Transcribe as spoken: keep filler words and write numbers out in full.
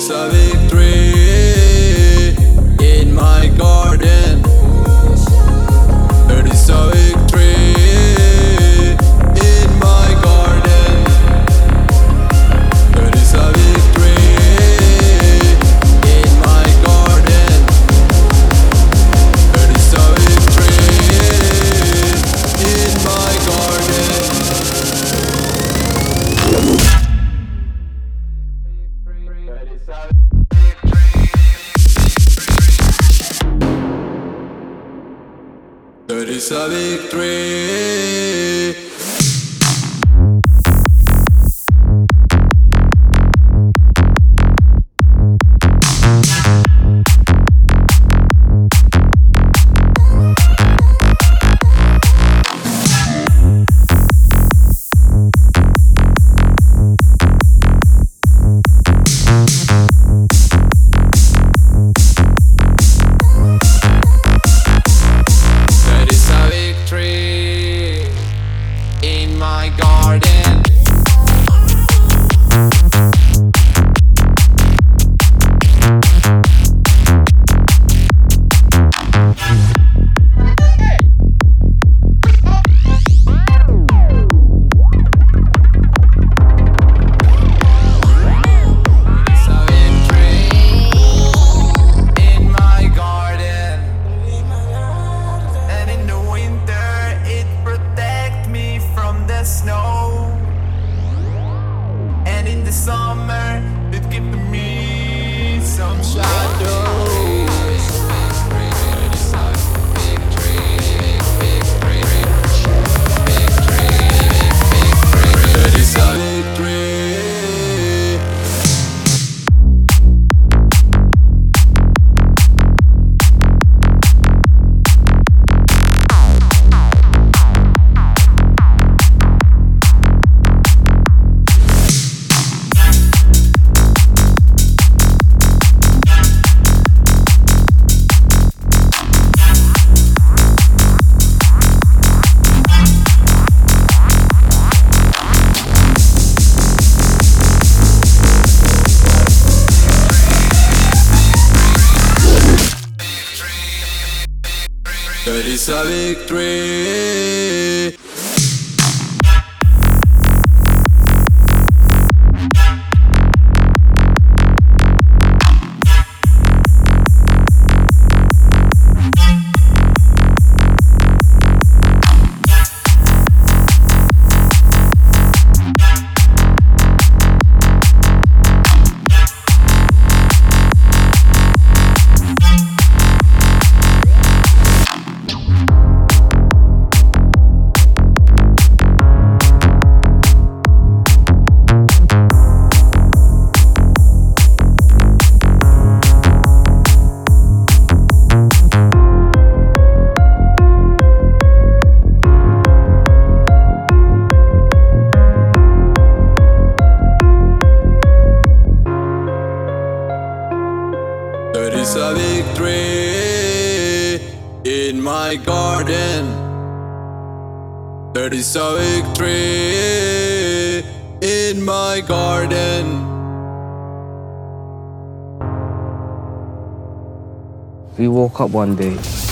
is a victory in my garden. There is a victory in my garden. There is a victory in my garden. There is a victory in my garden. There is a victory. In my garden. Snow, and in the summer it gives me some shadow. There is a victory. There is a victory. There is a victory in my garden. There is a victory in my garden. We woke up one day